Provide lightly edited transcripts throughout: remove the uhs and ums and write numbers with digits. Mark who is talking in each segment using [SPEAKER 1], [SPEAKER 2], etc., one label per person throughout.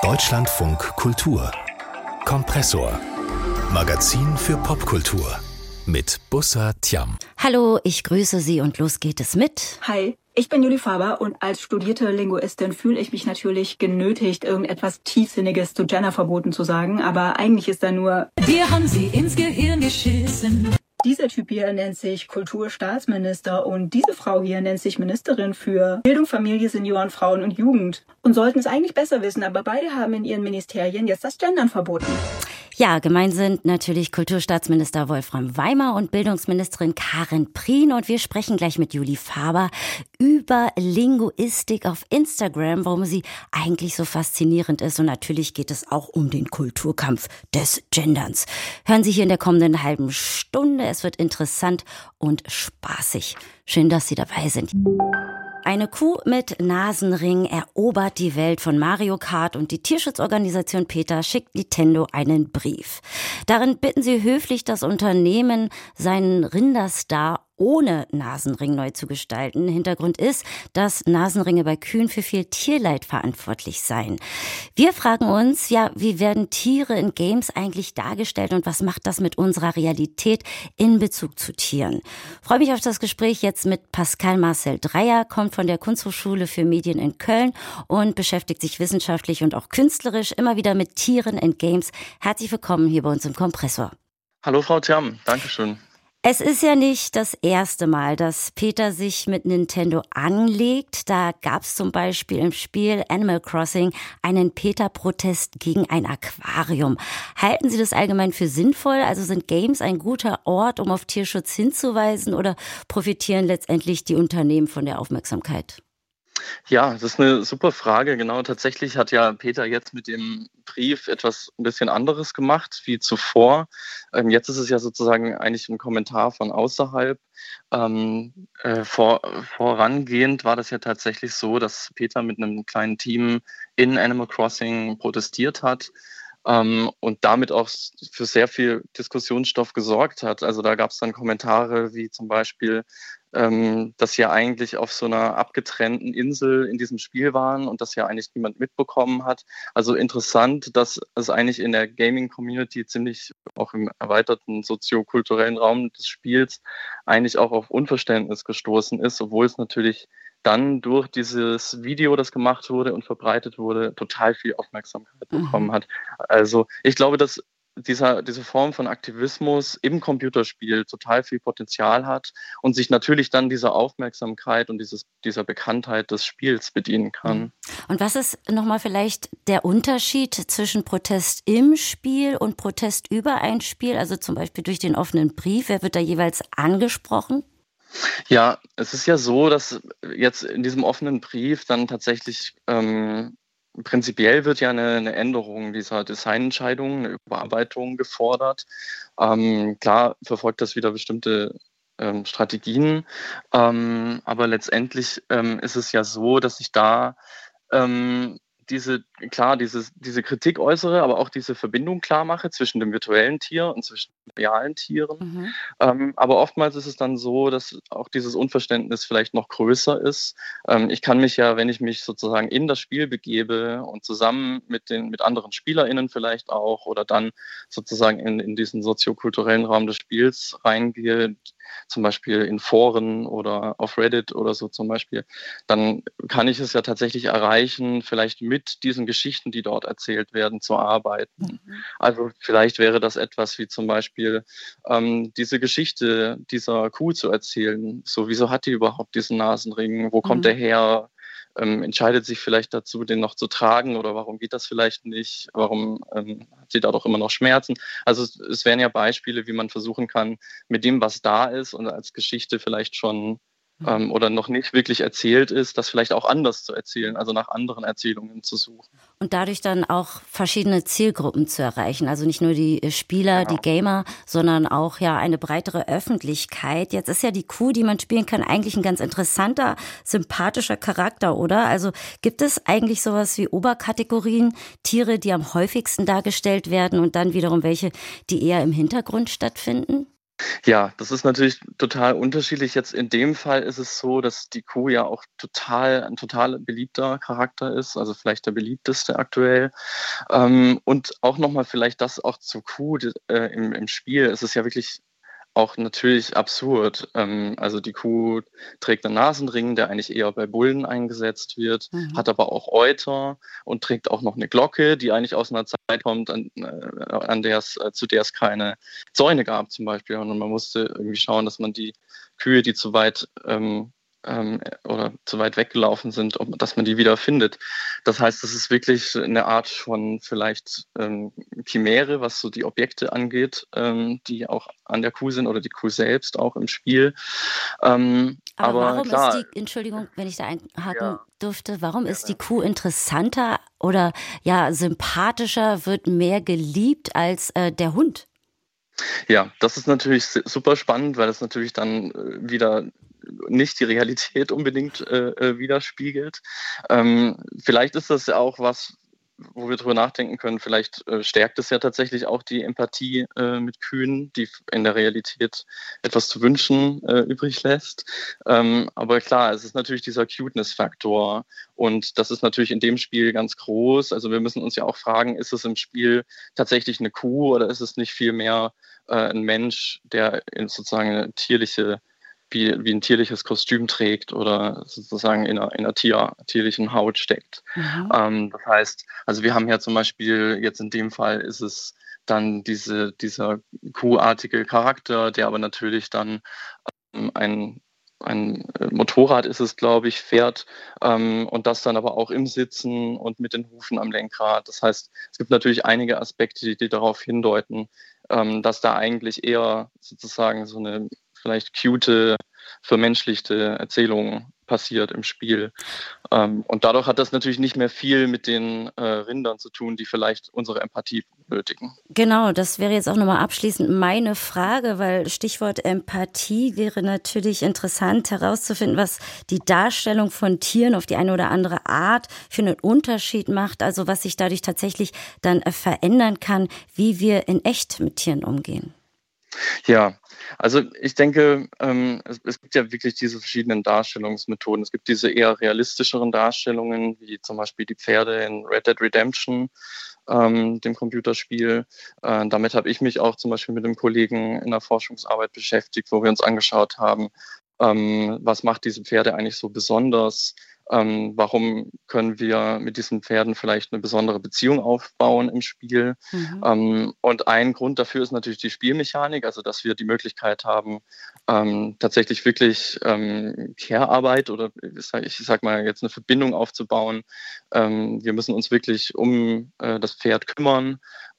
[SPEAKER 1] Deutschlandfunk Kultur Kompressor. Magazin für Popkultur mit Bussa Tiam.
[SPEAKER 2] Hallo, ich grüße Sie und los geht es mit.
[SPEAKER 3] Hi, ich bin Juli Faber und als studierte Linguistin fühle ich mich natürlich genötigt, irgendetwas Tiefsinniges zu Genderverboten zu sagen, aber eigentlich ist da nur:
[SPEAKER 4] Wir haben sie ins Gehirn geschissen.
[SPEAKER 3] Dieser Typ hier nennt sich Kulturstaatsminister und diese Frau hier nennt sich Ministerin für Bildung, Familie, Senioren, Frauen und Jugend. Und sollten es eigentlich besser wissen, aber beide haben in ihren Ministerien jetzt das Gendern verboten.
[SPEAKER 2] Ja, gemeint sind natürlich Kulturstaatsminister Wolfram Weimer und Bildungsministerin Karin Prien. Und wir sprechen gleich mit Juli Faber über Linguistik auf Instagram, warum sie eigentlich so faszinierend ist. Und natürlich geht es auch um den Kulturkampf des Genderns. Hören Sie hier in der kommenden halben Stunde. Es wird interessant und spaßig. Schön, dass Sie dabei sind. Eine Kuh mit Nasenring erobert die Welt von Mario Kart und die Tierschutzorganisation PETA schickt Nintendo einen Brief. Darin bitten sie höflich das Unternehmen, seinen Rinderstar ohne Nasenring neu zu gestalten. Hintergrund ist, dass Nasenringe bei Kühen für viel Tierleid verantwortlich seien. Wir fragen uns, wie werden Tiere in Games eigentlich dargestellt und was macht das mit unserer Realität in Bezug zu Tieren? Freue mich auf das Gespräch jetzt mit Pascal Marcel Dreyer, kommt von der Kunsthochschule für Medien in Köln und beschäftigt sich wissenschaftlich und auch künstlerisch immer wieder mit Tieren in Games. Herzlich willkommen hier bei uns im Kompressor.
[SPEAKER 5] Hallo Frau Tiam, Dankeschön.
[SPEAKER 2] Es ist ja nicht das erste Mal, dass PETA sich mit Nintendo anlegt. Da gab es zum Beispiel im Spiel Animal Crossing einen PETA-Protest gegen ein Aquarium. Halten Sie das allgemein für sinnvoll? Also sind Games ein guter Ort, um auf Tierschutz hinzuweisen, oder profitieren letztendlich die Unternehmen von der Aufmerksamkeit?
[SPEAKER 5] Ja, das ist eine super Frage. Genau, tatsächlich hat ja PETA jetzt mit dem Brief etwas ein bisschen anderes gemacht wie zuvor. Jetzt ist es ja sozusagen eigentlich ein Kommentar von außerhalb. Vorangehend war das ja tatsächlich so, dass PETA mit einem kleinen Team in Animal Crossing protestiert hat. Und damit auch für sehr viel Diskussionsstoff gesorgt hat. Also da gab es dann Kommentare wie zum Beispiel, dass sie ja eigentlich auf so einer abgetrennten Insel in diesem Spiel waren und das ja eigentlich niemand mitbekommen hat. Also interessant, dass es eigentlich in der Gaming-Community ziemlich auch im erweiterten soziokulturellen Raum des Spiels eigentlich auch auf Unverständnis gestoßen ist, obwohl es natürlich dann durch dieses Video, das gemacht wurde und verbreitet wurde, total viel Aufmerksamkeit bekommen hat. Also ich glaube, dass diese Form von Aktivismus im Computerspiel total viel Potenzial hat und sich natürlich dann dieser Aufmerksamkeit und dieser Bekanntheit des Spiels bedienen kann.
[SPEAKER 2] Und was ist nochmal vielleicht der Unterschied zwischen Protest im Spiel und Protest über ein Spiel, also zum Beispiel durch den offenen Brief? Wer wird da jeweils angesprochen?
[SPEAKER 5] Ja, es ist ja so, dass jetzt in diesem offenen Brief dann tatsächlich prinzipiell wird ja eine Änderung dieser Designentscheidung, eine Überarbeitung gefordert. Klar verfolgt das wieder bestimmte Strategien, aber letztendlich ist es ja so, dass ich da diese Kritik äußere, aber auch diese Verbindung klar mache zwischen dem virtuellen Tier und zwischen realen Tieren. Aber oftmals ist es dann so, dass auch dieses Unverständnis vielleicht noch größer ist. Ich kann mich ja, wenn ich mich sozusagen in das Spiel begebe und zusammen mit anderen SpielerInnen vielleicht auch oder dann sozusagen in diesen soziokulturellen Raum des Spiels reingehe, zum Beispiel in Foren oder auf Reddit oder so zum Beispiel, dann kann ich es ja tatsächlich erreichen, vielleicht mit diesen Geschichten, die dort erzählt werden, zu arbeiten. Also vielleicht wäre das etwas wie zum Beispiel diese Geschichte dieser Kuh zu erzählen. So, wieso hat die überhaupt diesen Nasenring? Wo kommt der her? Entscheidet sich vielleicht dazu, den noch zu tragen oder warum geht das vielleicht nicht? Warum hat sie da doch immer noch Schmerzen? Also es wären ja Beispiele, wie man versuchen kann, mit dem, was da ist und als Geschichte vielleicht schon oder noch nicht wirklich erzählt ist, das vielleicht auch anders zu erzählen, also nach anderen Erzählungen zu suchen.
[SPEAKER 2] Und dadurch dann auch verschiedene Zielgruppen zu erreichen, also nicht nur die Spieler, die Gamer, sondern auch eine breitere Öffentlichkeit. Jetzt ist ja die Kuh, die man spielen kann, eigentlich ein ganz interessanter, sympathischer Charakter, oder? Also gibt es eigentlich sowas wie Oberkategorien, Tiere, die am häufigsten dargestellt werden und dann wiederum welche, die eher im Hintergrund stattfinden?
[SPEAKER 5] Ja, das ist natürlich total unterschiedlich. Jetzt in dem Fall ist es so, dass die Kuh ja auch ein total beliebter Charakter ist, also vielleicht der beliebteste aktuell. Und auch nochmal vielleicht das auch zur Kuh im Spiel. Es ist ja wirklich auch natürlich absurd. Also die Kuh trägt einen Nasenring, der eigentlich eher bei Bullen eingesetzt wird, hat aber auch Euter und trägt auch noch eine Glocke, die eigentlich aus einer Zeit kommt, zu der es keine Zäune gab zum Beispiel. Und man musste irgendwie schauen, dass man die Kühe, die zu weit oder zu weit weggelaufen sind, dass man die wieder findet. Das heißt, das ist wirklich eine Art von vielleicht Chimäre, was so die Objekte angeht, die auch an der Kuh sind oder die Kuh selbst auch im Spiel.
[SPEAKER 2] Aber warum
[SPEAKER 5] klar,
[SPEAKER 2] ist Entschuldigung, wenn ich da einhaken dürfte, warum ist die Kuh interessanter oder sympathischer, wird mehr geliebt als der Hund?
[SPEAKER 5] Ja, das ist natürlich super spannend, weil das natürlich dann wieder nicht die Realität unbedingt widerspiegelt. Vielleicht ist das ja auch was, wo wir drüber nachdenken können. Vielleicht stärkt es ja tatsächlich auch die Empathie mit Kühen, die in der Realität etwas zu wünschen übrig lässt. Aber klar, es ist natürlich dieser Cuteness-Faktor und das ist natürlich in dem Spiel ganz groß. Also wir müssen uns ja auch fragen, ist es im Spiel tatsächlich eine Kuh oder ist es nicht vielmehr ein Mensch, der sozusagen eine tierliche wie ein tierliches Kostüm trägt oder sozusagen in einer tierlichen Haut steckt. Das heißt, also wir haben ja zum Beispiel, jetzt in dem Fall ist es dann dieser kuhartige Charakter, der aber natürlich dann ein Motorrad ist es, glaube ich, fährt und das dann aber auch im Sitzen und mit den Hufen am Lenkrad. Das heißt, es gibt natürlich einige Aspekte, die darauf hindeuten, dass da eigentlich eher sozusagen so eine vielleicht cute, vermenschlichte Erzählung passiert im Spiel. Und dadurch hat das natürlich nicht mehr viel mit den Rindern zu tun, die vielleicht unsere Empathie benötigen.
[SPEAKER 2] Genau, das wäre jetzt auch nochmal abschließend meine Frage, weil Stichwort Empathie wäre natürlich interessant herauszufinden, was die Darstellung von Tieren auf die eine oder andere Art für einen Unterschied macht, also was sich dadurch tatsächlich dann verändern kann, wie wir in echt mit Tieren umgehen.
[SPEAKER 5] Ja, also ich denke, es gibt ja wirklich diese verschiedenen Darstellungsmethoden. Es gibt diese eher realistischeren Darstellungen, wie zum Beispiel die Pferde in Red Dead Redemption, dem Computerspiel. Damit habe ich mich auch zum Beispiel mit einem Kollegen in der Forschungsarbeit beschäftigt, wo wir uns angeschaut haben, was macht diese Pferde eigentlich so besonders? Warum können wir mit diesen Pferden vielleicht eine besondere Beziehung aufbauen im Spiel? Und ein Grund dafür ist natürlich die Spielmechanik, also dass wir die Möglichkeit haben, tatsächlich wirklich Care-Arbeit oder ich sag mal jetzt eine Verbindung aufzubauen. Wir müssen uns wirklich um das Pferd kümmern.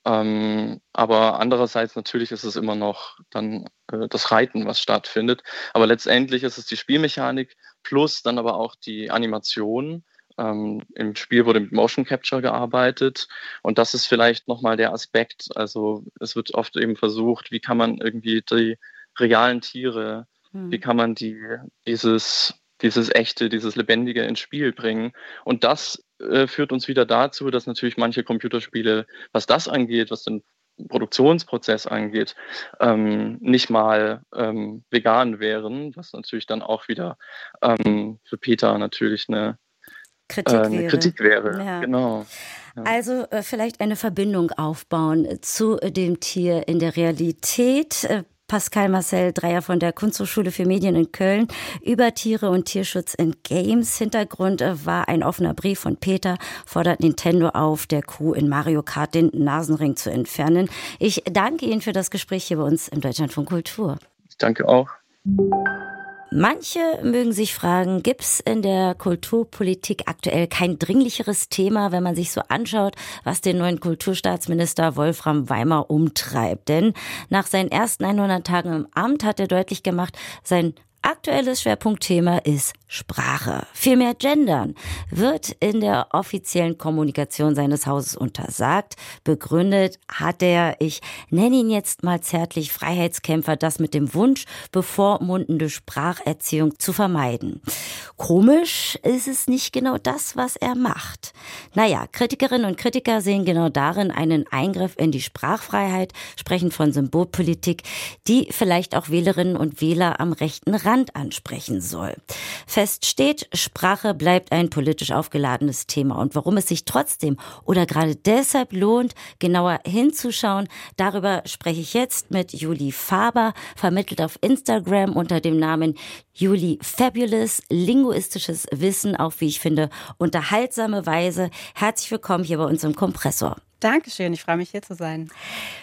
[SPEAKER 5] Aber andererseits natürlich ist es immer noch dann das Reiten, was stattfindet. Aber letztendlich ist es die Spielmechanik plus dann aber auch die Animation. Im Spiel wurde mit Motion Capture gearbeitet und das ist vielleicht nochmal der Aspekt. Also es wird oft eben versucht, wie kann man irgendwie die realen Tiere, wie kann man dieses Echte, dieses Lebendige ins Spiel bringen. Und das führt uns wieder dazu, dass natürlich manche Computerspiele, was das angeht, was den Produktionsprozess angeht, nicht mal vegan wären, was natürlich dann auch wieder für Peter natürlich eine Kritik wäre.
[SPEAKER 2] Ja.
[SPEAKER 5] Genau.
[SPEAKER 2] Ja. Also vielleicht eine Verbindung aufbauen zu dem Tier in der Realität. Pascal Marcel Dreyer von der Kunsthochschule für Medien in Köln über Tiere und Tierschutz in Games. Hintergrund war ein offener Brief von Peter, fordert Nintendo auf, der Kuh in Mario Kart den Nasenring zu entfernen. Ich danke Ihnen für das Gespräch hier bei uns im Deutschlandfunk Kultur.
[SPEAKER 5] Ich danke auch.
[SPEAKER 2] Manche mögen sich fragen, gibt's in der Kulturpolitik aktuell kein dringlicheres Thema, wenn man sich so anschaut, was den neuen Kulturstaatsminister Wolfram Weimar umtreibt? Denn nach seinen ersten 100 Tagen im Amt hat er deutlich gemacht, sein aktuelles Schwerpunktthema ist Sprache. Viel mehr Gendern wird in der offiziellen Kommunikation seines Hauses untersagt. Begründet hat der, ich nenne ihn jetzt mal zärtlich, Freiheitskämpfer, das mit dem Wunsch, bevormundende Spracherziehung zu vermeiden. Komisch ist es nicht genau das, was er macht. Naja, Kritikerinnen und Kritiker sehen genau darin einen Eingriff in die Sprachfreiheit, sprechen von Symbolpolitik, die vielleicht auch Wählerinnen und Wähler am rechten Rand ansprechen soll. Fest steht, Sprache bleibt ein politisch aufgeladenes Thema. Und warum es sich trotzdem oder gerade deshalb lohnt, genauer hinzuschauen, darüber spreche ich jetzt mit Julie Faber, vermittelt auf Instagram unter dem Namen Julie Fabulous, linguistisches Wissen auf, wie ich finde, unterhaltsame Weise. Herzlich willkommen hier bei uns im Kompressor.
[SPEAKER 6] Dankeschön, ich freue mich, hier zu sein.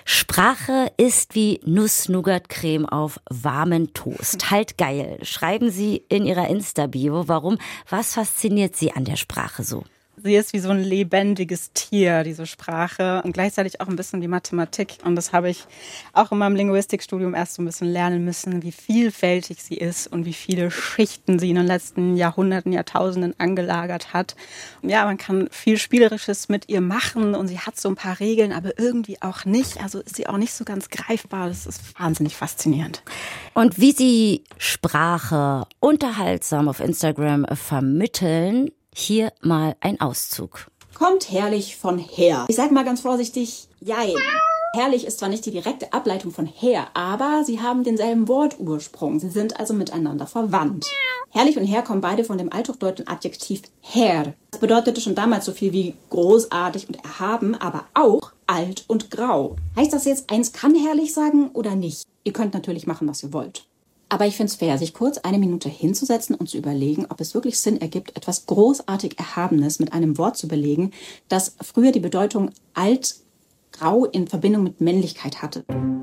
[SPEAKER 2] Sprache ist wie Nuss-Nougat-Creme auf warmen Toast. Halt geil, schreiben Sie in Ihrer Insta-Bio. Warum? Was fasziniert Sie an der Sprache so?
[SPEAKER 6] Sie ist wie so ein lebendiges Tier, diese Sprache, und gleichzeitig auch ein bisschen wie Mathematik. Und das habe ich auch in meinem Linguistikstudium erst so ein bisschen lernen müssen, wie vielfältig sie ist und wie viele Schichten sie in den letzten Jahrhunderten, Jahrtausenden angelagert hat. Ja, man kann viel Spielerisches mit ihr machen und sie hat so ein paar Regeln, aber irgendwie auch nicht. Also ist sie auch nicht so ganz greifbar. Das ist wahnsinnig faszinierend.
[SPEAKER 2] Und wie Sie Sprache unterhaltsam auf Instagram vermitteln, hier mal ein Auszug.
[SPEAKER 7] Kommt herrlich von her. Ich sage mal ganz vorsichtig, jein. Herrlich ist zwar nicht die direkte Ableitung von her, aber sie haben denselben Wortursprung. Sie sind also miteinander verwandt. Herrlich und her kommen beide von dem althochdeutschen Adjektiv her. Das bedeutete schon damals so viel wie großartig und erhaben, aber auch alt und grau. Heißt das jetzt, eins kann herrlich sagen oder nicht? Ihr könnt natürlich machen, was ihr wollt. Aber ich finde es fair, sich kurz eine Minute hinzusetzen und zu überlegen, ob es wirklich Sinn ergibt, etwas großartig Erhabenes mit einem Wort zu belegen, das früher die Bedeutung alt, grau in Verbindung mit Männlichkeit hatte.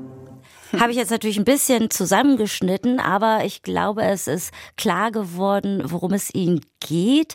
[SPEAKER 2] Habe ich jetzt natürlich ein bisschen zusammengeschnitten, aber ich glaube, es ist klar geworden, worum es Ihnen geht.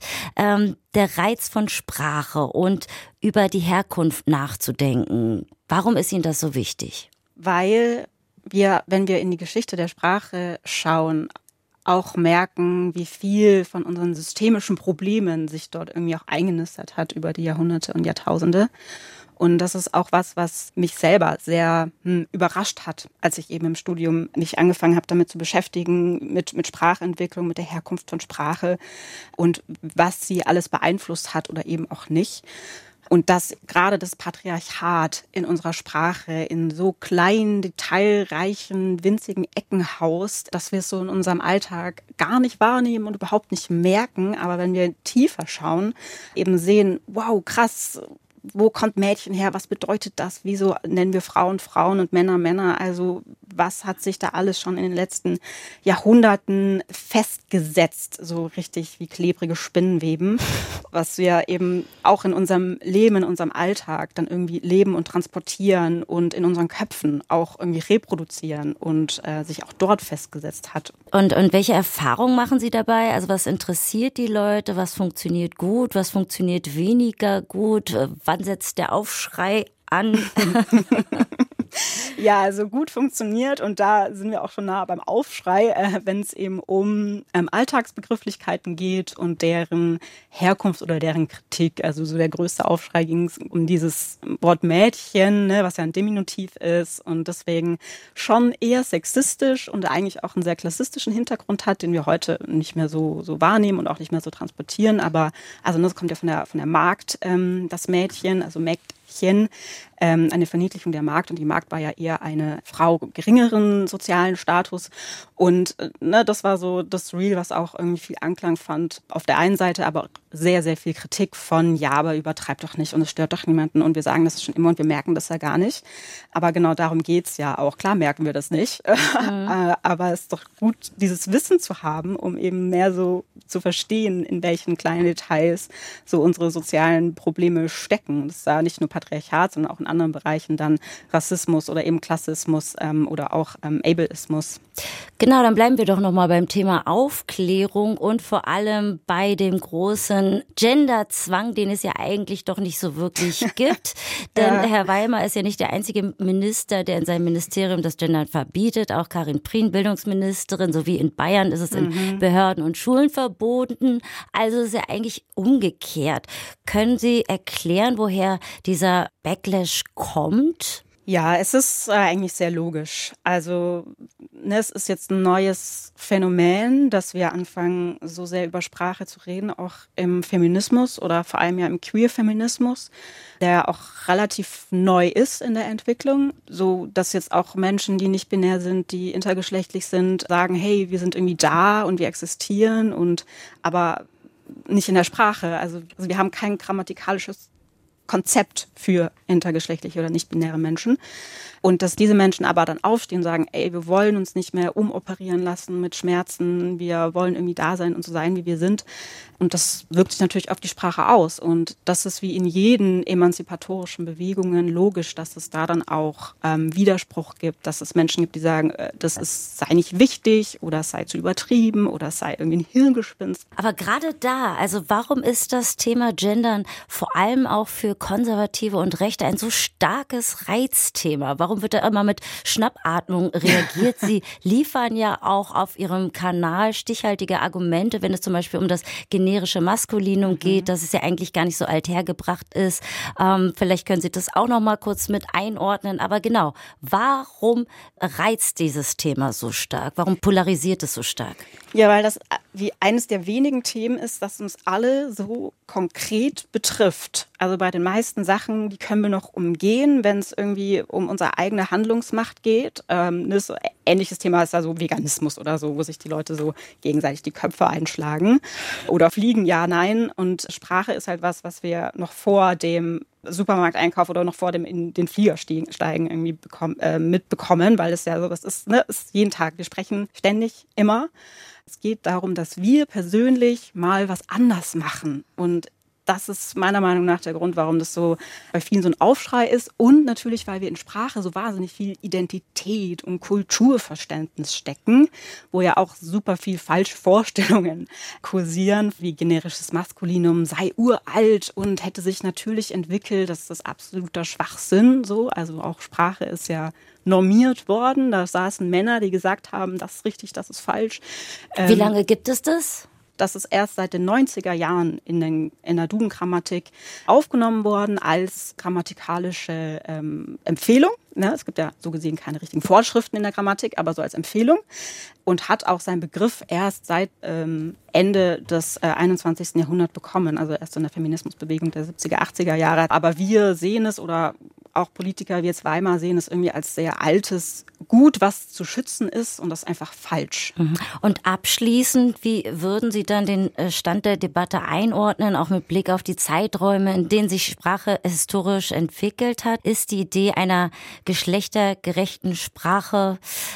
[SPEAKER 2] Der Reiz von Sprache und über die Herkunft nachzudenken. Warum ist Ihnen das so wichtig?
[SPEAKER 6] Weil wir, wenn wir in die Geschichte der Sprache schauen, auch merken, wie viel von unseren systemischen Problemen sich dort irgendwie auch eingenistet hat über die Jahrhunderte und Jahrtausende. Und das ist auch was mich selber sehr überrascht hat, als ich eben im Studium mich angefangen habe, damit zu beschäftigen, mit Sprachentwicklung, mit der Herkunft von Sprache und was sie alles beeinflusst hat oder eben auch nicht. Und dass gerade das Patriarchat in unserer Sprache in so kleinen, detailreichen, winzigen Ecken haust, dass wir es so in unserem Alltag gar nicht wahrnehmen und überhaupt nicht merken. Aber wenn wir tiefer schauen, eben sehen, wow, krass, wo kommt Mädchen her? Was bedeutet das? Wieso nennen wir Frauen Frauen und Männer Männer? Also was hat sich da alles schon in den letzten Jahrhunderten festgesetzt? So richtig wie klebrige Spinnenweben, was wir eben auch in unserem Leben, in unserem Alltag dann irgendwie leben und transportieren und in unseren Köpfen auch irgendwie reproduzieren und sich auch dort festgesetzt hat.
[SPEAKER 2] Und welche Erfahrungen machen Sie dabei? Also was interessiert die Leute? Was funktioniert gut? Was funktioniert weniger gut? Wann setzt der Aufschrei an?
[SPEAKER 6] Ja, also gut funktioniert, und da sind wir auch schon nah beim Aufschrei, wenn es eben um Alltagsbegrifflichkeiten geht und deren Herkunft oder deren Kritik. Also so der größte Aufschrei ging es um dieses Wort Mädchen, ne, was ja ein Diminutiv ist und deswegen schon eher sexistisch und eigentlich auch einen sehr klassistischen Hintergrund hat, den wir heute nicht mehr so wahrnehmen und auch nicht mehr so transportieren. Aber also das kommt ja von der Magd, das Mädchen, also Mägdchen, eine Verniedlichung der Magd, und die Magd war ja eher eine Frau geringeren sozialen Status, und das war so das Reel, was auch irgendwie viel Anklang fand auf der einen Seite, aber sehr, sehr viel Kritik von, ja, aber übertreibt doch nicht und es stört doch niemanden und wir sagen das schon immer und wir merken das ja gar nicht. Aber genau darum geht's ja auch. Klar merken wir das nicht, aber es ist doch gut, dieses Wissen zu haben, um eben mehr so zu verstehen, in welchen kleinen Details so unsere sozialen Probleme stecken. Das ist ja nicht nur Patriarchat, sondern auch in anderen Bereichen dann Rassismus oder eben Klassismus oder auch Ableismus.
[SPEAKER 2] Genau, dann bleiben wir doch nochmal beim Thema Aufklärung und vor allem bei dem großen Genderzwang, den es ja eigentlich doch nicht so wirklich gibt. Denn Herr Weimar ist ja nicht der einzige Minister, der in seinem Ministerium das Gendern verbietet. Auch Karin Prien, Bildungsministerin, sowie in Bayern ist es in Behörden und Schulen verboten. Also ist es ja eigentlich umgekehrt. Können Sie erklären, woher dieser Backlash kommt?
[SPEAKER 6] Ja, es ist eigentlich sehr logisch. Also es ist jetzt ein neues Phänomen, dass wir anfangen, so sehr über Sprache zu reden, auch im Feminismus oder vor allem ja im Queer-Feminismus, der auch relativ neu ist in der Entwicklung, so dass jetzt auch Menschen, die nicht binär sind, die intergeschlechtlich sind, sagen, hey, wir sind irgendwie da und wir existieren und aber nicht in der Sprache. Also wir haben kein grammatikalisches Konzept für intergeschlechtliche oder nicht-binäre Menschen. Und dass diese Menschen aber dann aufstehen und sagen, ey, wir wollen uns nicht mehr umoperieren lassen mit Schmerzen, wir wollen irgendwie da sein und so sein, wie wir sind. Und das wirkt sich natürlich auf die Sprache aus. Und das ist wie in jeden emanzipatorischen Bewegungen logisch, dass es da dann auch Widerspruch gibt, dass es Menschen gibt, die sagen, sei nicht wichtig oder es sei zu übertrieben oder es sei irgendwie ein Hirngespinst.
[SPEAKER 2] Aber gerade da, also warum ist das Thema Gendern vor allem auch für Konservative und Rechte ein so starkes Reizthema? Warum wird da immer mit Schnappatmung reagiert? Sie liefern ja auch auf ihrem Kanal stichhaltige Argumente, wenn es zum Beispiel um das generische Maskulinum geht, dass es ja eigentlich gar nicht so althergebracht ist. Vielleicht können Sie das auch noch mal kurz mit einordnen. Aber genau, warum reizt dieses Thema so stark? Warum polarisiert es so stark?
[SPEAKER 6] Ja, weil das wie eines der wenigen Themen ist, das uns alle so konkret betrifft. Also bei den meisten Sachen, die können wir noch umgehen, wenn es irgendwie um unsere eigene Handlungsmacht geht. So ähnliches Thema ist also Veganismus oder so, wo sich die Leute so gegenseitig die Köpfe einschlagen. Oder Fliegen, ja, nein. Und Sprache ist halt was wir noch vor dem Supermarkteinkauf oder noch vor dem in den Flieger steigen irgendwie mitbekommen, weil es ja so was ist, ist jeden Tag. Wir sprechen ständig, immer. Es geht darum, dass wir persönlich mal was anders machen. Und das ist meiner Meinung nach der Grund, warum das so bei vielen so ein Aufschrei ist. Und natürlich, weil wir in Sprache so wahnsinnig viel Identität und Kulturverständnis stecken, wo ja auch super viel falsche Vorstellungen kursieren, wie generisches Maskulinum sei uralt und hätte sich natürlich entwickelt. Das ist absoluter Schwachsinn. So. Also auch Sprache ist ja normiert worden. Da saßen Männer, die gesagt haben, das ist richtig, das ist falsch.
[SPEAKER 2] Wie lange gibt es das?
[SPEAKER 6] Das ist erst seit den 90er Jahren in der Duden-Grammatik aufgenommen worden als grammatikalische Empfehlung. Es gibt ja so gesehen keine richtigen Vorschriften in der Grammatik, aber so als Empfehlung. Und hat auch seinen Begriff erst seit Ende des 21. Jahrhunderts bekommen, also erst in der Feminismusbewegung der 70er, 80er Jahre. Aber wir sehen es oder auch Politiker wie jetzt Weimar sehen es irgendwie als sehr altes Gut, was zu schützen ist und das ist einfach falsch.
[SPEAKER 2] Und abschließend, wie würden Sie dann den Stand der Debatte einordnen, auch mit Blick auf die Zeiträume, in denen sich Sprache historisch entwickelt hat? Ist die Idee einer geschlechtergerechten Sprache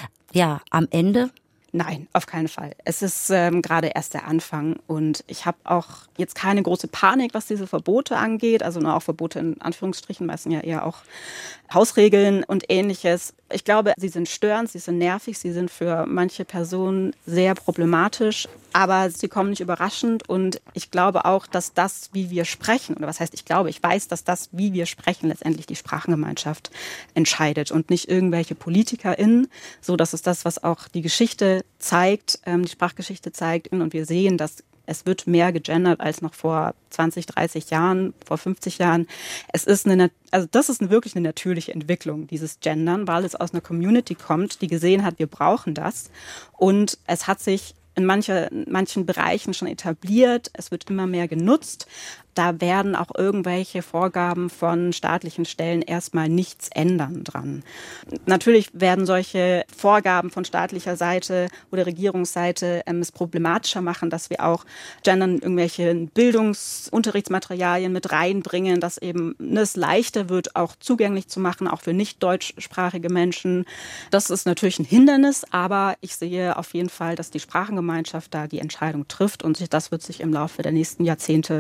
[SPEAKER 2] am Ende?
[SPEAKER 6] Nein, auf keinen Fall. Es ist gerade erst der Anfang und ich habe auch jetzt keine große Panik, was diese Verbote angeht, also nur auch Verbote in Anführungsstrichen, meistens ja eher auch Hausregeln und Ähnliches. Ich glaube, sie sind störend, sie sind nervig, sie sind für manche Personen sehr problematisch, aber sie kommen nicht überraschend und ich glaube auch, dass das, wie wir sprechen, oder was heißt ich weiß, dass das, wie wir sprechen, letztendlich die Sprachengemeinschaft entscheidet und nicht irgendwelche PolitikerInnen. So, das ist das, was auch die Geschichte zeigt, die Sprachgeschichte zeigt und wir sehen, dass es wird mehr gegendert als noch vor 20, 30 Jahren, vor 50 Jahren. Das ist wirklich eine natürliche Entwicklung, dieses Gendern, weil es aus einer Community kommt, die gesehen hat, wir brauchen das. Und es hat sich in manchen Bereichen schon etabliert. Es wird immer mehr genutzt. Da werden auch irgendwelche Vorgaben von staatlichen Stellen erstmal nichts ändern dran. Natürlich werden solche Vorgaben von staatlicher Seite oder Regierungsseite es problematischer machen, dass wir auch Gendern irgendwelche Bildungsunterrichtsmaterialien mit reinbringen, dass eben es leichter wird, auch zugänglich zu machen, auch für nicht deutschsprachige Menschen. Das ist natürlich ein Hindernis, aber ich sehe auf jeden Fall, dass die Sprachengemeinschaft da die Entscheidung trifft und das wird sich im Laufe der nächsten Jahrzehnte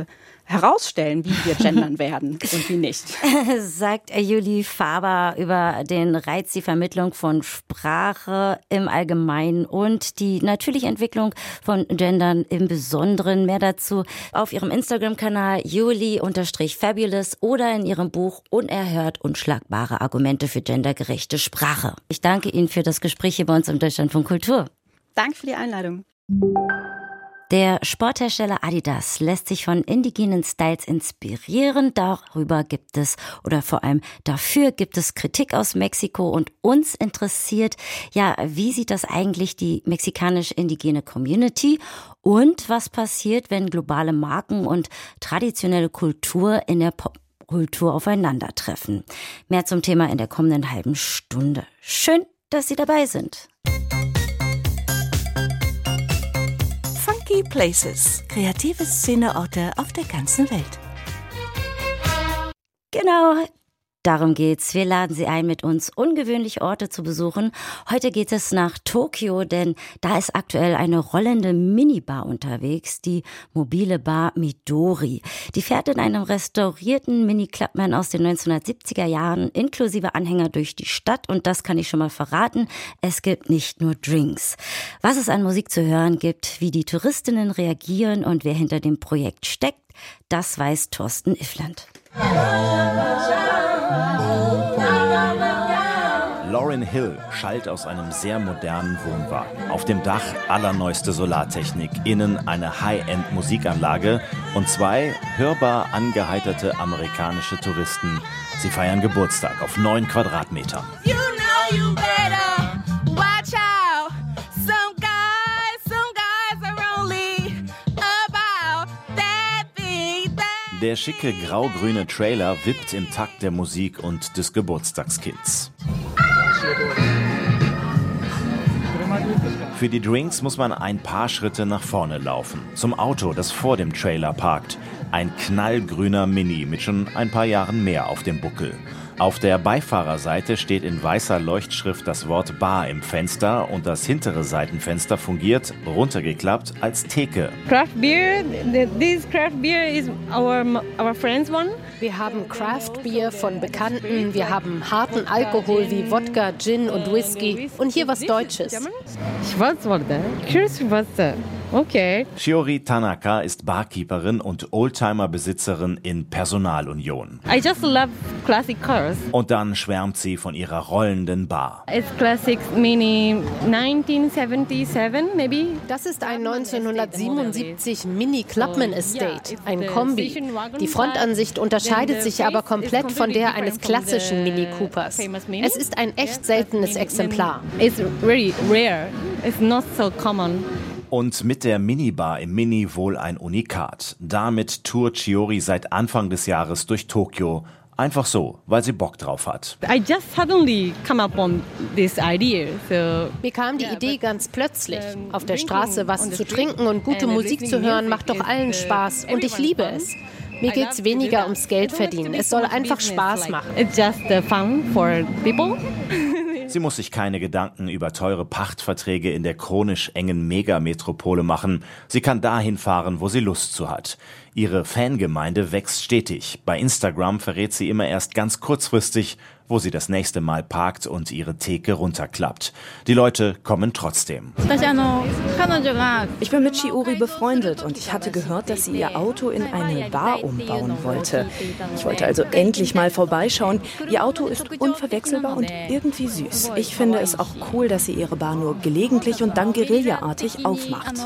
[SPEAKER 6] herausstellen, wie wir gendern werden und wie nicht.
[SPEAKER 2] Sagt Julie Faber über den Reiz, die Vermittlung von Sprache im Allgemeinen und die natürliche Entwicklung von Gendern im Besonderen. Mehr dazu auf ihrem Instagram-Kanal Julie_Fabulous oder in ihrem Buch Unerhört unschlagbare Argumente für gendergerechte Sprache. Ich danke Ihnen für das Gespräch hier bei uns im Deutschlandfunk Kultur.
[SPEAKER 6] Danke für die Einladung.
[SPEAKER 2] Der Sporthersteller Adidas lässt sich von indigenen Styles inspirieren. Darüber gibt es, oder vor allem dafür gibt es Kritik aus Mexiko und uns interessiert, ja, wie sieht das eigentlich die mexikanisch-indigene Community und was passiert, wenn globale Marken und traditionelle Kultur in der Popkultur aufeinandertreffen. Mehr zum Thema in der kommenden halben Stunde. Schön, dass Sie dabei sind.
[SPEAKER 8] Funky Places, kreative Szeneorte auf der ganzen Welt.
[SPEAKER 2] Genau, darum geht's. Wir laden Sie ein, mit uns ungewöhnliche Orte zu besuchen. Heute geht es nach Tokio, denn da ist aktuell eine rollende Minibar unterwegs, die mobile Bar Midori. Die fährt in einem restaurierten Mini-Clubman aus den 1970er Jahren inklusive Anhänger durch die Stadt und das kann ich schon mal verraten, es gibt nicht nur Drinks. Was es an Musik zu hören gibt, wie die Touristinnen reagieren und wer hinter dem Projekt steckt, das weiß Thorsten Iffland.
[SPEAKER 9] Lauryn Hill schallt aus einem sehr modernen Wohnwagen. Auf dem Dach allerneueste Solartechnik, innen eine High-End-Musikanlage und 2 hörbar angeheiterte amerikanische Touristen. Sie feiern Geburtstag auf 9 Quadratmetern. Der schicke grau-grüne Trailer wippt im Takt der Musik und des Geburtstagskinds. Für die Drinks muss man ein paar Schritte nach vorne laufen. Zum Auto, das vor dem Trailer parkt. Ein knallgrüner Mini mit schon ein paar Jahren mehr auf dem Buckel. Auf der Beifahrerseite steht in weißer Leuchtschrift das Wort Bar im Fenster und das hintere Seitenfenster fungiert, runtergeklappt, als Theke.
[SPEAKER 10] Craft Beer, this Craft Beer is our friends one.
[SPEAKER 11] Wir haben Craft Beer von Bekannten, wir haben harten Alkohol wie Wodka, Gin und Whisky und hier was Deutsches.
[SPEAKER 10] Schwarzwälder, Kirschwasser. Okay.
[SPEAKER 9] Shiori Tanaka ist Barkeeperin und Oldtimer-Besitzerin in Personalunion.
[SPEAKER 10] I just love classic cars.
[SPEAKER 9] Und dann schwärmt sie von ihrer rollenden Bar.
[SPEAKER 10] It's classic Mini 1977, maybe.
[SPEAKER 11] Das ist ein 1977 Mini Clubman Estate, ein Kombi. Die Frontansicht unterscheidet sich aber komplett von der eines klassischen Mini Coopers. Es ist ein echt seltenes Exemplar.
[SPEAKER 10] It's very rare. It's not so common.
[SPEAKER 9] Und mit der Minibar im Mini wohl ein Unikat. Damit tourt Shiori seit Anfang des Jahres durch Tokio. Einfach so, weil sie Bock drauf hat.
[SPEAKER 10] I just suddenly come up on this idea. So,
[SPEAKER 11] mir kam die Idee ganz plötzlich. Auf der Straße was zu trinken und gute Musik zu hören, macht doch allen Spaß. Und ich liebe es. Mir geht es weniger ums Geld verdienen. Es soll einfach Spaß machen.
[SPEAKER 10] It's just fun for people.
[SPEAKER 9] Sie muss sich keine Gedanken über teure Pachtverträge in der chronisch engen Megametropole machen. Sie kann dahin fahren, wo sie Lust zu hat. Ihre Fangemeinde wächst stetig. Bei Instagram verrät sie immer erst ganz kurzfristig, wo sie das nächste Mal parkt und ihre Theke runterklappt. Die Leute kommen trotzdem.
[SPEAKER 12] Ich bin mit Shiori befreundet und ich hatte gehört, dass sie ihr Auto in eine Bar umbauen wollte. Ich wollte also endlich mal vorbeischauen. Ihr Auto ist unverwechselbar und irgendwie süß. Ich finde es auch cool, dass sie ihre Bar nur gelegentlich und dann guerillaartig aufmacht.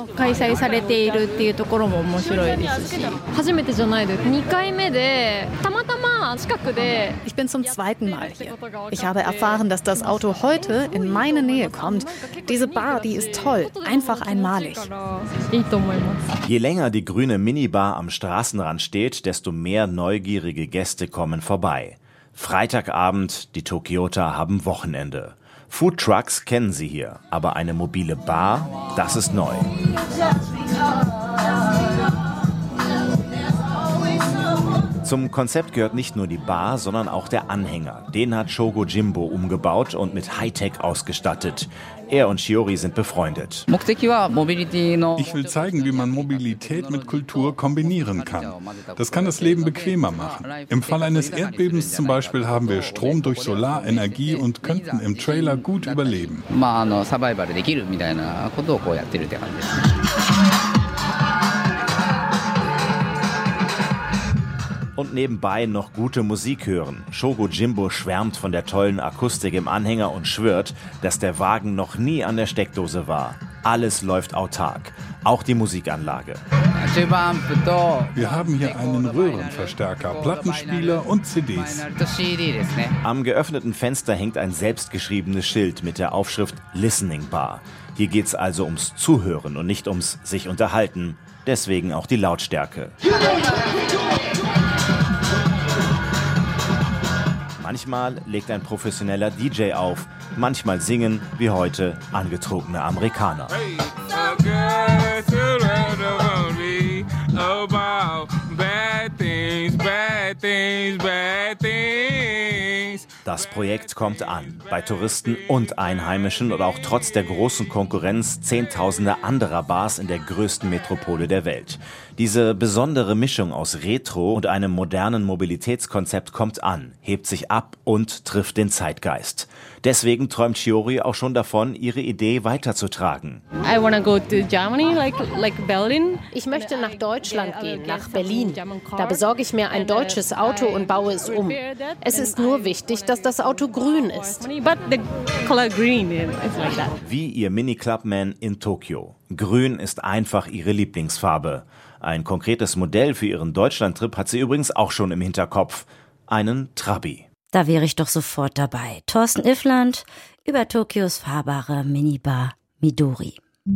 [SPEAKER 13] Ich bin zum zweiten Mal hier. Ich habe erfahren, dass das Auto heute in meine Nähe kommt. Diese Bar, die ist toll, einfach einmalig.
[SPEAKER 9] Je länger die grüne Minibar am Straßenrand steht, desto mehr neugierige Gäste kommen vorbei. Freitagabend, die Tokioter haben Wochenende. Foodtrucks kennen sie hier, aber eine mobile Bar, das ist neu. Zum Konzept gehört nicht nur die Bar, sondern auch der Anhänger. Den hat Shogo Jimbo umgebaut und mit Hightech ausgestattet. Er und Shiori sind befreundet.
[SPEAKER 14] Ich will zeigen, wie man Mobilität mit Kultur kombinieren kann. Das kann das Leben bequemer machen. Im Fall eines Erdbebens zum Beispiel haben wir Strom durch Solarenergie und könnten im Trailer gut überleben.
[SPEAKER 9] Und nebenbei noch gute Musik hören. Shogo Jimbo schwärmt von der tollen Akustik im Anhänger und schwört, dass der Wagen noch nie an der Steckdose war. Alles läuft autark, auch die Musikanlage.
[SPEAKER 14] Wir haben hier einen Röhrenverstärker, Plattenspieler und CDs.
[SPEAKER 9] Am geöffneten Fenster hängt ein selbstgeschriebenes Schild mit der Aufschrift Listening Bar. Hier geht's also ums Zuhören und nicht ums sich unterhalten. Deswegen auch die Lautstärke. Manchmal legt ein professioneller DJ auf, manchmal singen, wie heute, angetrunkene Amerikaner. Das Projekt kommt an, bei Touristen und Einheimischen und auch trotz der großen Konkurrenz Zehntausender anderer Bars in der größten Metropole der Welt. Diese besondere Mischung aus Retro und einem modernen Mobilitätskonzept kommt an, hebt sich ab und trifft den Zeitgeist. Deswegen träumt Shiori auch schon davon, ihre Idee weiterzutragen.
[SPEAKER 10] I want to go to Germany, like Berlin.
[SPEAKER 11] Ich möchte nach Deutschland gehen, nach Berlin. Da besorge ich mir ein deutsches Auto und baue es um. Es ist nur wichtig, dass das Auto grün ist.
[SPEAKER 9] Wie ihr Mini Clubman in Tokio. Grün ist einfach ihre Lieblingsfarbe. Ein konkretes Modell für ihren Deutschlandtrip hat sie übrigens auch schon im Hinterkopf. Einen Trabi.
[SPEAKER 2] Da wäre ich doch sofort dabei. Thorsten Iffland über Tokios fahrbare Minibar Midori.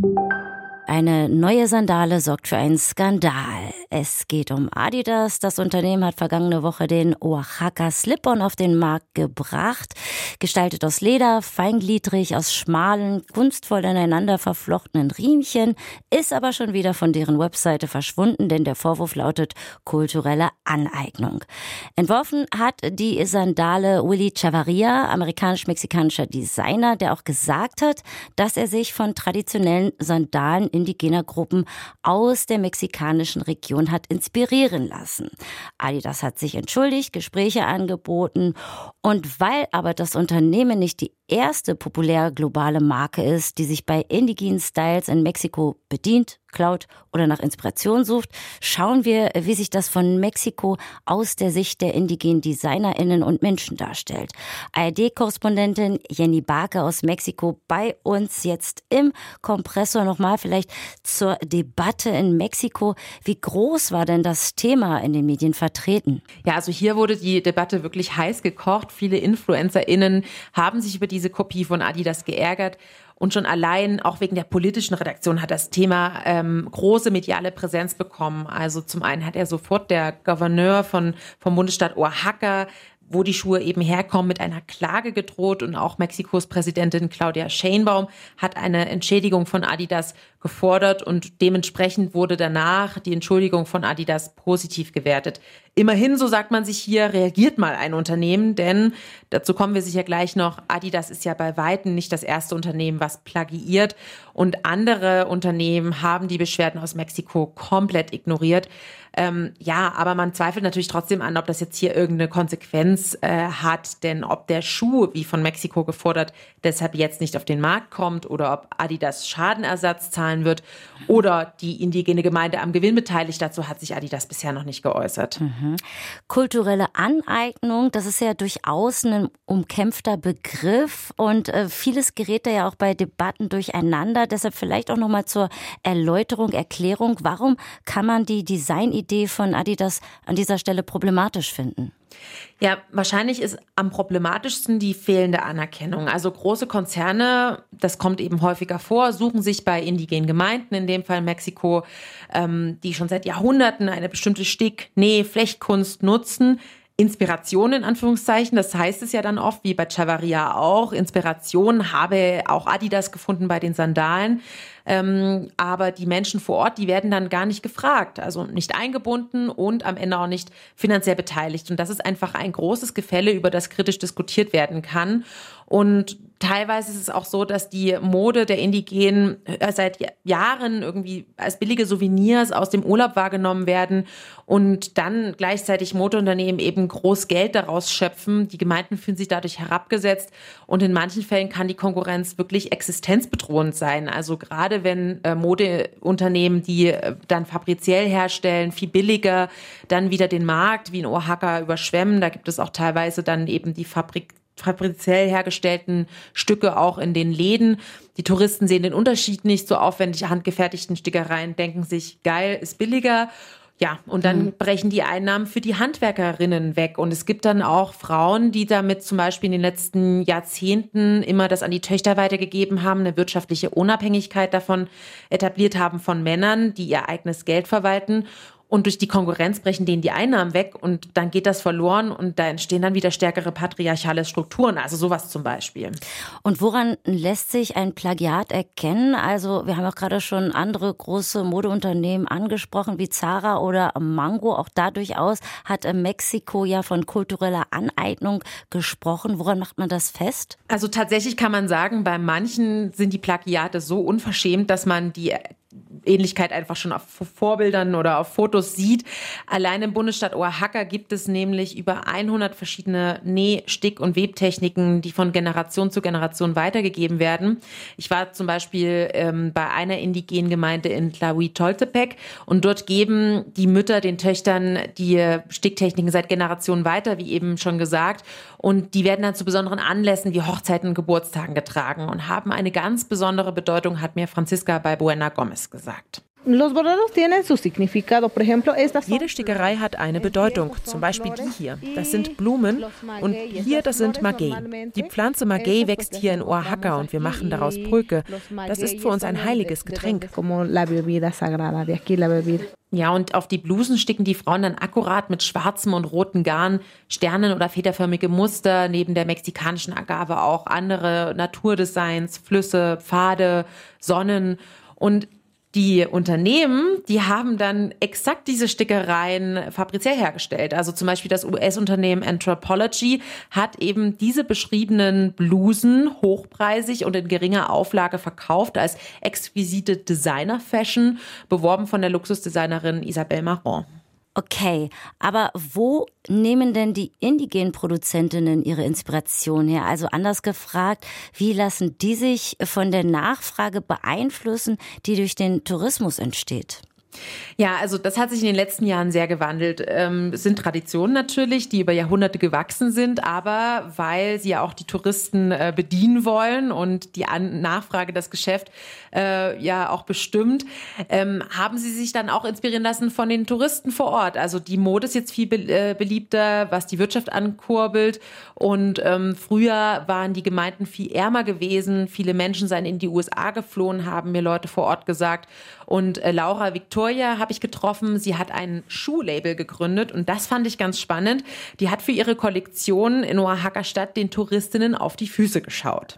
[SPEAKER 2] Eine neue Sandale sorgt für einen Skandal. Es geht um Adidas. Das Unternehmen hat vergangene Woche den Oaxaca Slip-On auf den Markt gebracht. Gestaltet aus Leder, feingliedrig, aus schmalen, kunstvoll ineinander verflochtenen Riemchen, ist aber schon wieder von deren Webseite verschwunden, denn der Vorwurf lautet kulturelle Aneignung. Entworfen hat die Sandale Willy Chavarria, amerikanisch-mexikanischer Designer, der auch gesagt hat, dass er sich von traditionellen Sandalen indigener Gruppen aus der mexikanischen Region hat inspirieren lassen. Adidas hat sich entschuldigt, Gespräche angeboten und weil aber das Unternehmen nicht die erste populär globale Marke ist, die sich bei indigenen Styles in Mexiko bedient, klaut oder nach Inspiration sucht, schauen wir, wie sich das von Mexiko aus der Sicht der indigenen DesignerInnen und Menschen darstellt. ARD-Korrespondentin Jenny Barke aus Mexiko bei uns jetzt im Kompressor. Nochmal vielleicht zur Debatte in Mexiko. Wie groß war denn das Thema in den Medien vertreten?
[SPEAKER 15] Ja, also hier wurde die Debatte wirklich heiß gekocht. Viele InfluencerInnen haben sich über diese Kopie von Adidas geärgert. Und schon allein, auch wegen der politischen Redaktion, hat das Thema große mediale Präsenz bekommen. Also zum einen hat er sofort der Gouverneur vom Bundesstaat Oaxaca, wo die Schuhe eben herkommen, mit einer Klage gedroht. Und auch Mexikos Präsidentin Claudia Sheinbaum hat eine Entschädigung von Adidas gefordert. Und dementsprechend wurde danach die Entschuldigung von Adidas positiv gewertet. Immerhin, so sagt man sich hier, reagiert mal ein Unternehmen, denn dazu kommen wir sicher gleich noch. Adidas ist ja bei Weitem nicht das erste Unternehmen, was plagiiert. Und andere Unternehmen haben die Beschwerden aus Mexiko komplett ignoriert. Ja, aber man zweifelt natürlich trotzdem an, ob das jetzt hier irgendeine Konsequenz hat. Denn ob der Schuh, wie von Mexiko gefordert, deshalb jetzt nicht auf den Markt kommt oder ob Adidas Schadenersatz zahlen wird oder die indigene Gemeinde am Gewinn beteiligt, dazu hat sich Adidas bisher noch nicht geäußert.
[SPEAKER 2] Kulturelle Aneignung, das ist ja durchaus ein umkämpfter Begriff und vieles gerät da ja auch bei Debatten durcheinander. Deshalb vielleicht auch nochmal zur Erklärung, warum kann man die Designidee von Adidas an dieser Stelle problematisch finden?
[SPEAKER 15] Ja, wahrscheinlich ist am problematischsten die fehlende Anerkennung. Also große Konzerne, das kommt eben häufiger vor, suchen sich bei indigenen Gemeinden, in dem Fall Mexiko, die schon seit Jahrhunderten eine bestimmte Näh-Flechtkunst nutzen, Inspiration in Anführungszeichen, das heißt es ja dann oft, wie bei Chavarria auch, Inspiration habe auch Adidas gefunden bei den Sandalen. Aber die Menschen vor Ort, die werden dann gar nicht gefragt, also nicht eingebunden und am Ende auch nicht finanziell beteiligt. Und das ist einfach ein großes Gefälle, über das kritisch diskutiert werden kann. Und teilweise ist es auch so, dass die Mode der Indigenen seit Jahren irgendwie als billige Souvenirs aus dem Urlaub wahrgenommen werden und dann gleichzeitig Modeunternehmen eben groß Geld daraus schöpfen. Die Gemeinden fühlen sich dadurch herabgesetzt und in manchen Fällen kann die Konkurrenz wirklich existenzbedrohend sein. Also gerade wenn Modeunternehmen, die dann fabriziell herstellen, viel billiger, dann wieder den Markt wie in Oaxaca überschwemmen. Da gibt es auch teilweise dann eben die fabriziell hergestellten Stücke auch in den Läden. Die Touristen sehen den Unterschied nicht, so aufwendig handgefertigten Stickereien, denken sich, geil, ist billiger. Ja, und dann brechen die Einnahmen für die Handwerkerinnen weg. Und es gibt dann auch Frauen, die damit zum Beispiel in den letzten Jahrzehnten immer das an die Töchter weitergegeben haben, eine wirtschaftliche Unabhängigkeit davon etabliert haben von Männern, die ihr eigenes Geld verwalten. Und durch die Konkurrenz brechen denen die Einnahmen weg und dann geht das verloren und da entstehen dann wieder stärkere patriarchale Strukturen, also sowas zum Beispiel.
[SPEAKER 2] Und woran lässt sich ein Plagiat erkennen? Also wir haben auch gerade schon andere große Modeunternehmen angesprochen, wie Zara oder Mango. Auch da durchaus hat Mexiko ja von kultureller Aneignung gesprochen. Woran macht man das fest?
[SPEAKER 15] Also tatsächlich kann man sagen, bei manchen sind die Plagiate so unverschämt, dass man die Ähnlichkeit einfach schon auf Vorbildern oder auf Fotos sieht. Allein im Bundesstaat Oaxaca gibt es nämlich über 100 verschiedene Näh-, Stick- und Webtechniken, die von Generation zu Generation weitergegeben werden. Ich war zum Beispiel bei einer indigenen Gemeinde in Tlahuitoltepec und dort geben die Mütter den Töchtern die Sticktechniken seit Generationen weiter, wie eben schon gesagt. Und die werden dann zu besonderen Anlässen wie Hochzeiten und Geburtstagen getragen und haben eine ganz besondere Bedeutung, hat mir Franziska Balbuena Gomez gesagt.
[SPEAKER 16] Jede Stickerei hat eine Bedeutung, zum Beispiel die hier. Das sind Blumen und hier, das sind Maguey. Die Pflanze Maguey wächst hier in Oaxaca und wir machen daraus Pulque. Das ist für uns ein heiliges Getränk.
[SPEAKER 15] Ja, und auf die Blusen sticken die Frauen dann akkurat mit schwarzem und rotem Garn Sternen- oder federförmige Muster, neben der mexikanischen Agave auch andere Naturdesigns, Flüsse, Pfade, Sonnen. Und die Unternehmen, die haben dann exakt diese Stickereien fabriziell hergestellt. Also zum Beispiel das US-Unternehmen Anthropology hat eben diese beschriebenen Blusen hochpreisig und in geringer Auflage verkauft als exquisite Designer-Fashion, beworben von der Luxusdesignerin Isabelle Marant.
[SPEAKER 2] Okay, aber wo nehmen denn die indigenen Produzentinnen ihre Inspiration her? Also anders gefragt, wie lassen die sich von der Nachfrage beeinflussen, die durch den Tourismus entsteht?
[SPEAKER 15] Ja, also das hat sich in den letzten Jahren sehr gewandelt. Es sind Traditionen natürlich, die über Jahrhunderte gewachsen sind, aber weil sie ja auch die Touristen bedienen wollen und die Nachfrage das Geschäft ja auch bestimmt, haben sie sich dann auch inspirieren lassen von den Touristen vor Ort. Also die Mode ist jetzt viel beliebter, was die Wirtschaft ankurbelt und früher waren die Gemeinden viel ärmer gewesen. Viele Menschen seien in die USA geflohen, haben mir Leute vor Ort gesagt. Und Laura Victoria habe ich getroffen. Sie hat ein Schuhlabel gegründet und das fand ich ganz spannend. Die hat für ihre Kollektion in Oaxaca Stadt den Touristinnen auf die Füße geschaut.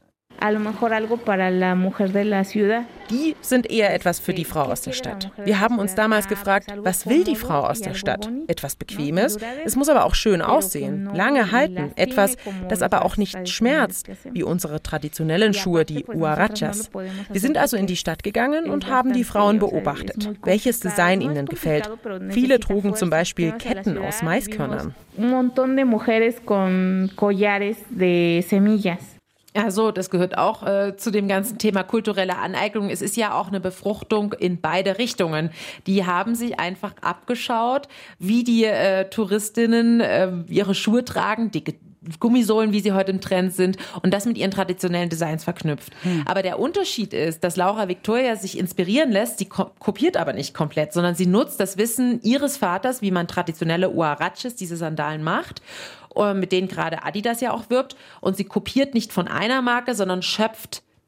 [SPEAKER 16] Die sind eher etwas für die Frau aus der Stadt. Wir haben uns damals gefragt, was will die Frau aus der Stadt? Etwas Bequemes, es muss aber auch schön aussehen, lange halten, etwas, das aber auch nicht schmerzt, wie unsere traditionellen Schuhe, die Huarachas. Wir sind also in die Stadt gegangen und haben die Frauen beobachtet, welches Design ihnen gefällt. Viele trugen zum Beispiel Ketten aus Maiskörnern.
[SPEAKER 15] Also das gehört auch zu dem ganzen Thema kulturelle Aneignung. Es ist ja auch eine Befruchtung in beide Richtungen. Die haben sich einfach abgeschaut, wie die Touristinnen ihre Schuhe tragen, dicke Gummisohlen, wie sie heute im Trend sind und das mit ihren traditionellen Designs verknüpft. Aber der Unterschied ist, dass Laura Victoria sich inspirieren lässt, sie kopiert aber nicht komplett, sondern sie nutzt das Wissen ihres Vaters, wie man traditionelle Huaraches, diese Sandalen macht, mit denen gerade Adidas ja auch wirbt. Und sie kopiert nicht von einer Marke, sondern schöpft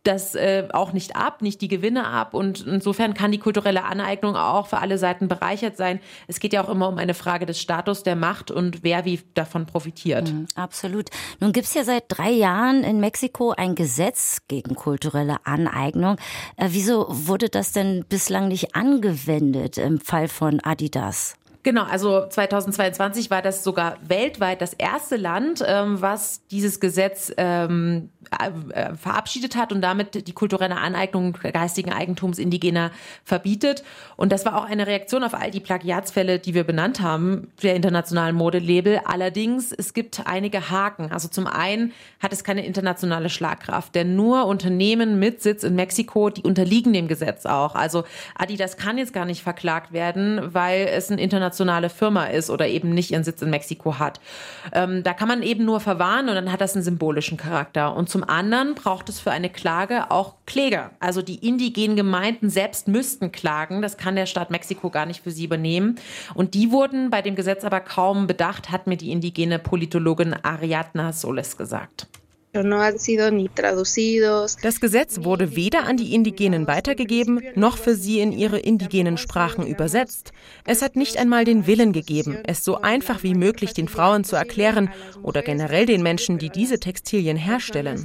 [SPEAKER 15] das auch nicht ab, nicht die Gewinne ab. Und insofern kann die kulturelle Aneignung auch für alle Seiten bereichert sein. Es geht ja auch immer um eine Frage des Status, der Macht und wer wie davon profitiert.
[SPEAKER 2] Absolut. Nun gibt es ja seit 3 Jahren in Mexiko ein Gesetz gegen kulturelle Aneignung. Wieso wurde das denn bislang nicht angewendet im Fall von Adidas?
[SPEAKER 15] Genau, also 2022 war das sogar weltweit das erste Land, was dieses Gesetz verabschiedet hat und damit die kulturelle Aneignung geistigen Eigentums Indigener verbietet. Und das war auch eine Reaktion auf all die Plagiatsfälle, die wir benannt haben, der internationalen Modelabel. Allerdings, es gibt einige Haken. Also zum einen hat es keine internationale Schlagkraft, denn nur Unternehmen mit Sitz in Mexiko, die unterliegen dem Gesetz auch. Also Adidas kann jetzt gar nicht verklagt werden, weil es eine internationale Firma ist oder eben nicht ihren Sitz in Mexiko hat. Da kann man eben nur verwarnen und dann hat das einen symbolischen Charakter. Und zum anderen braucht es für eine Klage auch Kläger. Also die indigenen Gemeinden selbst müssten klagen. Das kann der Staat Mexiko gar nicht für sie übernehmen. Und die wurden bei dem Gesetz aber kaum bedacht, hat mir die indigene Politologin Ariadna Soles gesagt.
[SPEAKER 17] Das Gesetz wurde weder an die Indigenen weitergegeben, noch für sie in ihre indigenen Sprachen übersetzt. Es hat nicht einmal den Willen gegeben, es so einfach wie möglich den Frauen zu erklären oder generell den Menschen, die diese Textilien herstellen.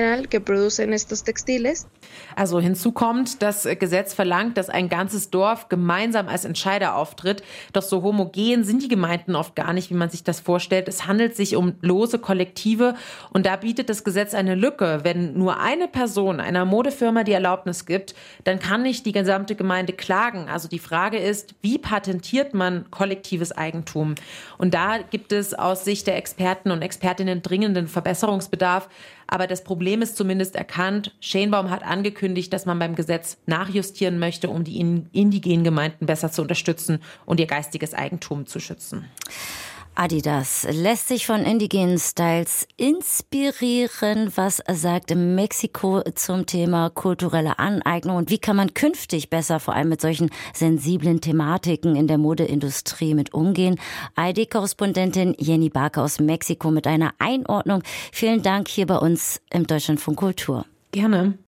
[SPEAKER 15] Also hinzu kommt, das Gesetz verlangt, dass ein ganzes Dorf gemeinsam als Entscheider auftritt. Doch so homogen sind die Gemeinden oft gar nicht, wie man sich das vorstellt. Es handelt sich um lose Kollektive und da bietet das Gesetz eine Lücke. Wenn nur eine Person einer Modefirma die Erlaubnis gibt, dann kann nicht die gesamte Gemeinde klagen. Also die Frage ist, wie patentiert man kollektives Eigentum? Und da gibt es aus Sicht der Experten und Expertinnen dringenden Verbesserungsbedarf. Aber das Problem ist zumindest erkannt. Sheinbaum hat angekündigt, dass man beim Gesetz nachjustieren möchte, um die indigenen Gemeinden besser zu unterstützen und ihr geistiges Eigentum zu schützen.
[SPEAKER 2] Adidas lässt sich von indigenen Styles inspirieren. Was sagt Mexiko zum Thema kulturelle Aneignung und wie kann man künftig besser vor allem mit solchen sensiblen Thematiken in der Modeindustrie mit umgehen? ARD-Korrespondentin Jenny Barke aus Mexiko mit einer Einordnung. Vielen Dank hier bei uns im Deutschlandfunk Kultur.
[SPEAKER 15] Gerne.